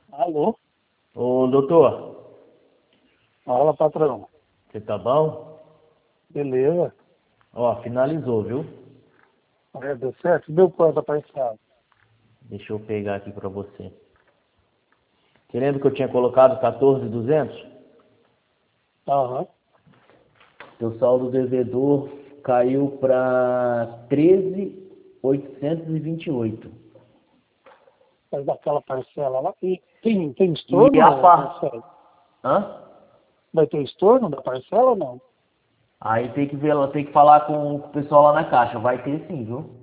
Alô? Ô, doutor, Fala, patrão. você tá bom? Beleza? Ó, finalizou, viu? Deu certo? Deu quanto a parcela? Deixa eu pegar aqui pra você. Você lembra que eu tinha colocado 14.200? Aham. Seu saldo devedor caiu pra 13.828. Mas daquela parcela lá. E tem E estorno a da par... parcela? Hã? Vai ter estorno da parcela ou não? Aí tem que ver, tem que falar com o pessoal lá na caixa. Vai ter sim, viu?